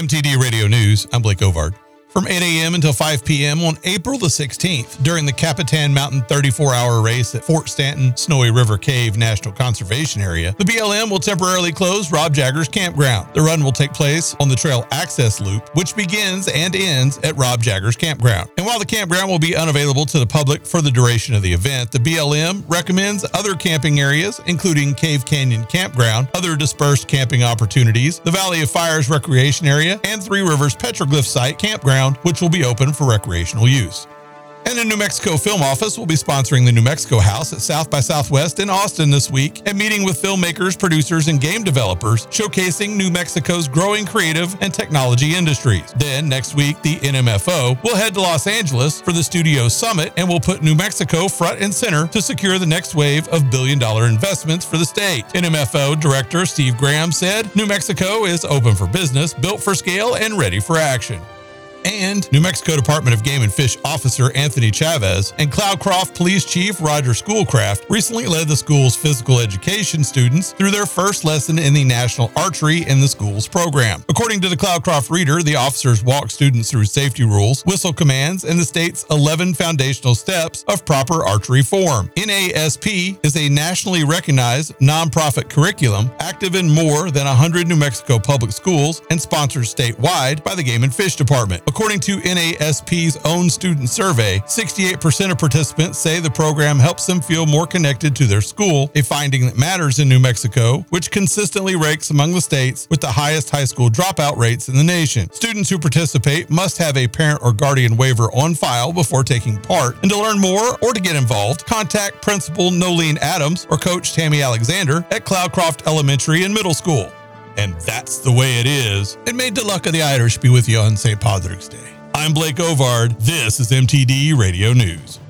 MTD Radio News, I'm Blake Ovard. From 8 a.m. until 5 p.m. on April the 16th, during the Capitan Mountain 34-hour race at Fort Stanton Snowy River Cave National Conservation Area, the BLM will temporarily close Rob Jaggers Campground. The run will take place on the trail access loop, which begins and ends at Rob Jaggers Campground. And while the campground will be unavailable to the public for the duration of the event, the BLM recommends other camping areas, including Cave Canyon Campground, other dispersed camping opportunities, the Valley of Fires Recreation Area, and Three Rivers Petroglyph Site Campground, which will be open for recreational use. And the New Mexico Film Office will be sponsoring the New Mexico House at South by Southwest in Austin this week and meeting with filmmakers, producers, and game developers, showcasing New Mexico's growing creative and technology industries. Then next week, the NMFO will head to Los Angeles for the Studio Summit and will put New Mexico front and center to secure the next wave of billion-dollar investments for the state. NMFO Director Steve Graham said, "New Mexico is open for business, built for scale, and ready for action." And New Mexico Department of Game and Fish Officer Anthony Chavez and Cloudcroft Police Chief Roger Schoolcraft recently led the school's physical education students through their first lesson in the National Archery in the school's program. According to the Cloudcroft Reader, the officers walked students through safety rules, whistle commands, and the state's 11 foundational steps of proper archery form. NASP is a nationally recognized nonprofit curriculum active in more than 100 New Mexico public schools and sponsored statewide by the Game and Fish Department. According to NASP's own student survey, 68% of participants say the program helps them feel more connected to their school, a finding that matters in New Mexico, which consistently ranks among the states with the highest high school dropout rates in the nation. Students who participate must have a parent or guardian waiver on file before taking part. And to learn more or to get involved, contact Principal Nolene Adams or Coach Tammy Alexander at Cloudcroft Elementary and Middle School. And that's the way it is. And may the luck of the Irish be with you on St. Patrick's Day. I'm Blake Ovard. This is MTD Radio News.